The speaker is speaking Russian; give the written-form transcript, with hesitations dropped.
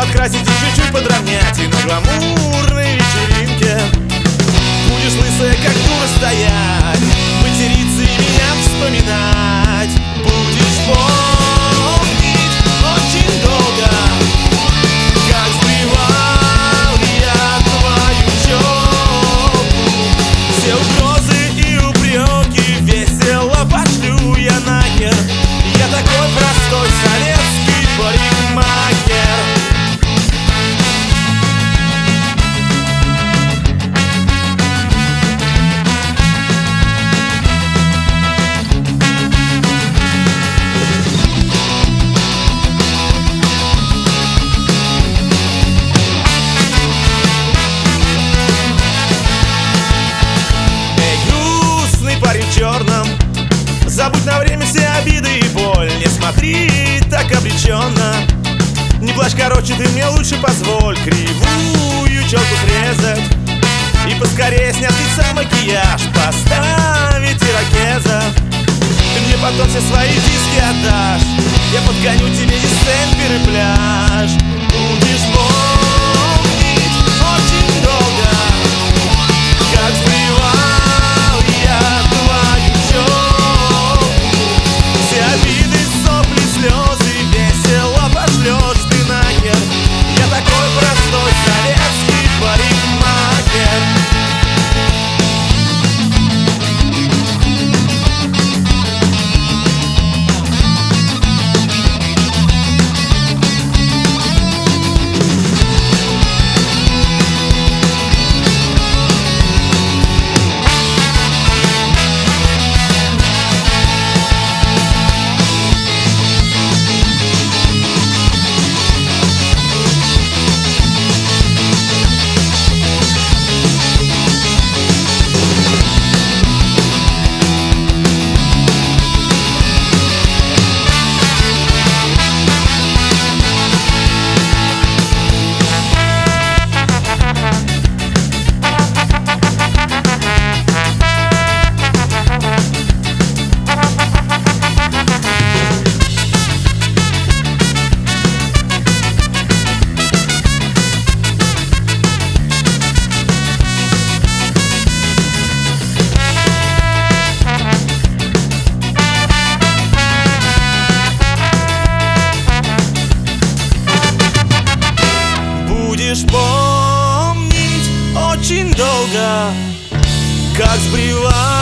подкрасить и чуть-чуть подровнять. И на гламурной вечеринке будешь лысая, как дура, стоять, материться и меня вспоминать. Будешь помнить очень долго, как сбривал я твою челку. Все угрозы и упреки весело пошлю я нахер. Я такой простой советский парикмахер. Черном, забудь на время все обиды и боль. Не смотри так обреченно, не плачь, короче, ты мне лучше позволь кривую челку срезать и поскорее снять с лица макияж, поставить ирокеза. Ты мне потом все свои диски отдашь, я подгоню тебе и сэмпер и пляж. Будешь помнить очень долго, как сбривал я твою челку. Все обиды, сопли, слезы весело пошлешь ты нахер. Я такой простой советский парикмахер. Будешь помнить очень долго, как сбривал